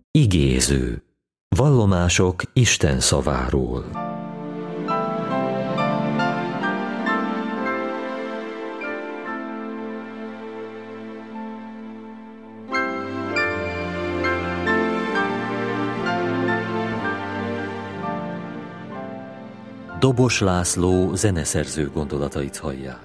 Igéző. Vallomások Isten szaváról. Dobos László zeneszerző gondolatait hallják.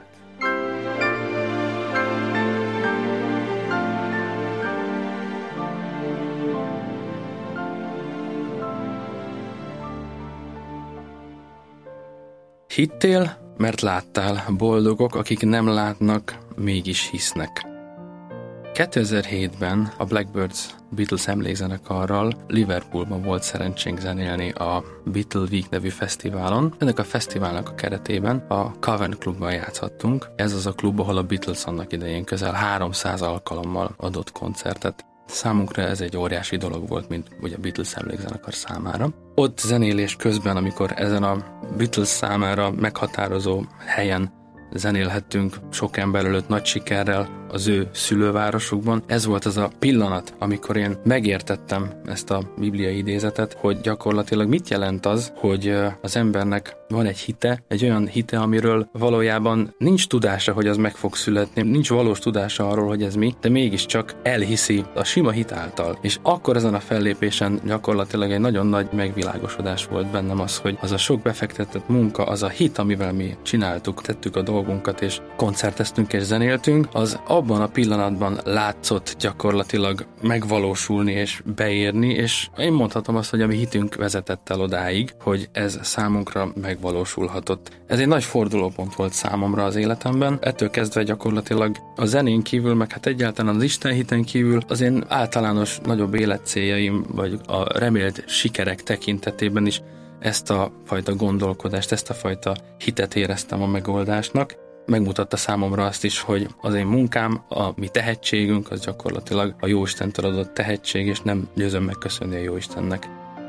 Hittél, mert láttál, boldogok, akik nem látnak, mégis hisznek. 2007-ben a Blackbirds Beatles emlékzenekarral Liverpoolban volt szerencsénk zenélni a Beatle Week nevű fesztiválon. Ennek a fesztiválnak a keretében a Cavern Clubban játszhattunk. Ez az a klub, ahol a Beatles annak idején közel 300 alkalommal adott koncertet. Számunkra ez egy óriási dolog volt, mint ugye a Beatles emlékzenekar számára. Ott zenélés közben, amikor ezen a Beatles számára meghatározó helyen zenélhettünk sok ember előtt nagy sikerrel az ő szülővárosukban. Ez volt az a pillanat, amikor én megértettem ezt a bibliai idézetet, hogy gyakorlatilag mit jelent az, hogy az embernek van egy hite, egy olyan hite, amiről valójában nincs tudása, hogy az meg fog születni, nincs valós tudása arról, hogy ez mi, de mégiscsak elhiszi a sima hit által. És akkor ezen a fellépésen gyakorlatilag egy nagyon nagy megvilágosodás volt bennem az, hogy az a sok befektetett munka, az a hit, amivel mi csináltuk, tettük a dolgunkat, és koncerteztünk és zenéltünk, az abban a pillanatban látszott gyakorlatilag megvalósulni és beérni, és én mondhatom azt, hogy a mi hitünk vezetett el odáig, hogy ez számunkra megvalósulhatott. Ez egy nagy fordulópont volt számomra az életemben. Ettől kezdve gyakorlatilag a zenén kívül, meg hát egyáltalán az Isten hiten kívül az én általános nagyobb életcéljaim, vagy a remélt sikerek tekintetében is ezt a fajta gondolkodást, ezt a fajta hitet éreztem a megoldásnak. Megmutatta számomra azt is, hogy az én munkám, a mi tehetségünk, az gyakorlatilag a Jóistentől adott tehetség, és nem győzöm megköszönni a Jóistennek.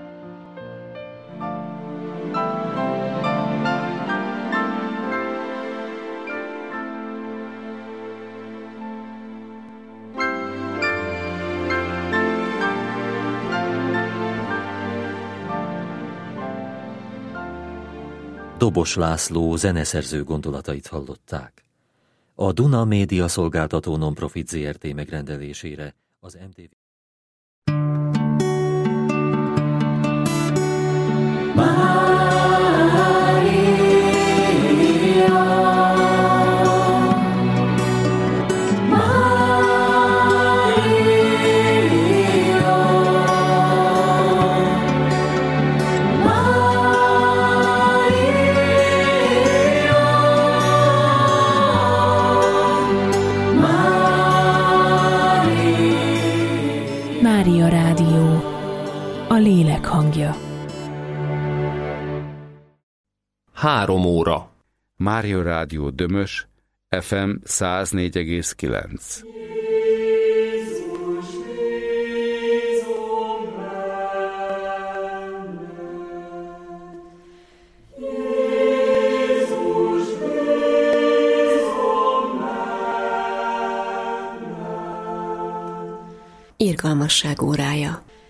Dobos László zeneszerző gondolatait hallották. A Duna Média Szolgáltató Nonprofit Zrt. Megrendelésére az MTV... Mária Rádió, a lélek hangja. 3 óra. Mária Rádió Dömös, FM 104,9. Irgalmasság órája.